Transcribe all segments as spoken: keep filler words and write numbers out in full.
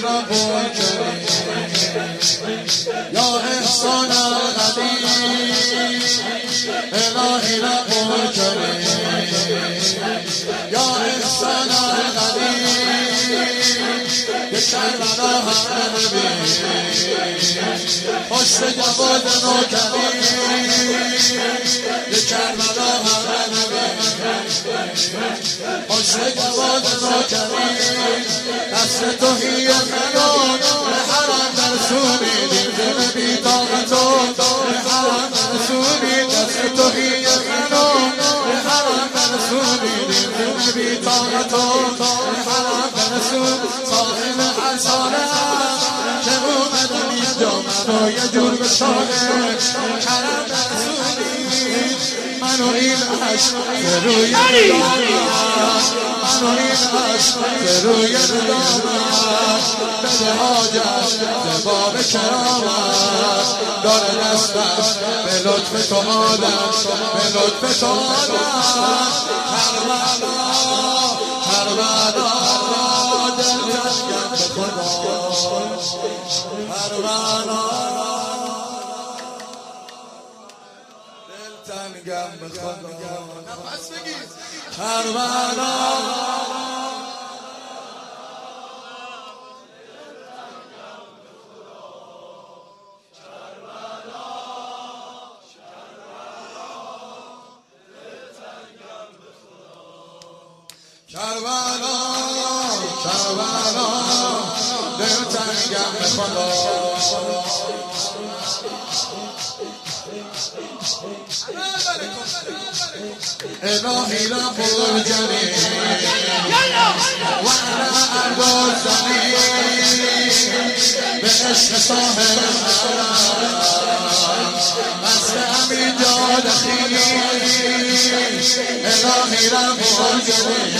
رب الكريم يا إحسان القديم إلهي رب الكريم يا إحسان القديم بكربلا همه ببین پشت جواد نوکریم بکربلا همه ببین پشت جواد نوکریم دست توهی منان به حرم برسونیدیم دل بی‌طاقتو به حرم برسونید دست توهی منان به حرم برسونیدیم دل بی‌طاقتو به حرم برسون صاحب هر ساله که اومدم اینجا منو یه جور به ساله کرم برسونید منو این عشق به روی ندامت منو این عشق به روی ندامت بده حاجت به باب کرامت داره دستش به لطف تو آدم به لطف تو آدم کربلا کربلا دلتنگم به خدا کربلا دلتنگم به خدا نفس بگید کربلا کربلا کربلا دلتنگم به خدا الهی رب الجلیل و انا عبد الذلیل به عشق صاحب مست امین جاد خیل الهی رب الجلیل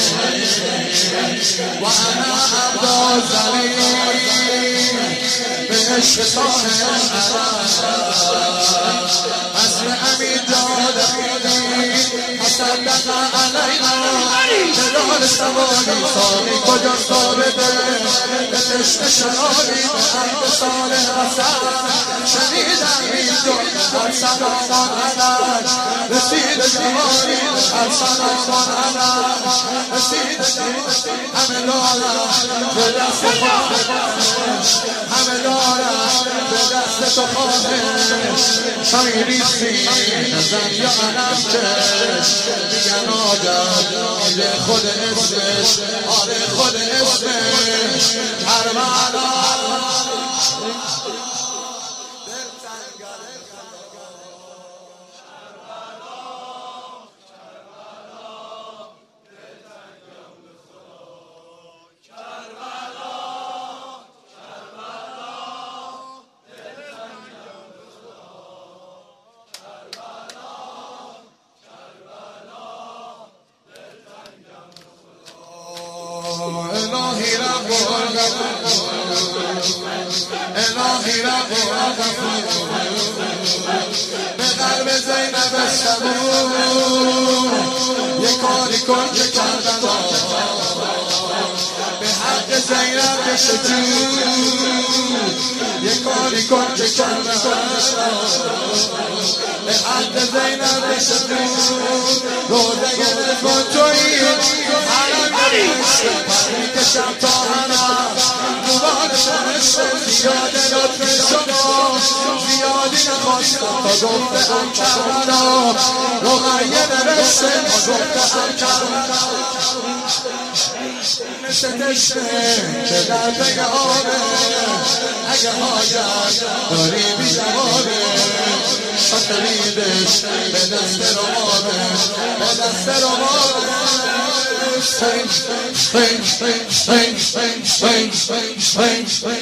و انا عبد الذلیل به عشق صاحب مست امین جاد خیل تصدق علینا جلال سواری سالی کجا ثابته به تشت شراری به عهد صالح رسد شنیدم این جمله هر سلامان علم رسید جواری هر سلامان علم رسید جواری همه دارم به دست خواهش همه دارم به دست تو خواهش شایریسی نزن یا علم کش میگن آدم آره خود اسمش آره خود اسمش کربلا الهی رب الهی رب به قلب زینب صبور یک کاری کن که کردم به حق زینب بشجور یک کاری کن که کردم به حق زینب بشجور روزه رضوان تویی حرم میکشم تا حرم دوباره شمشم زیاده لطف شما زیادی نخواستم تا گفتم کربلا رقیه نوشته تا گفتم کربلا مثل تشنه که در پی آبه اگه حاجت داری بی جوابه شاکریدش به دست رمابه به دست رمابه Swing, swing, swing, swing, swing, swing, swing, swing, swing.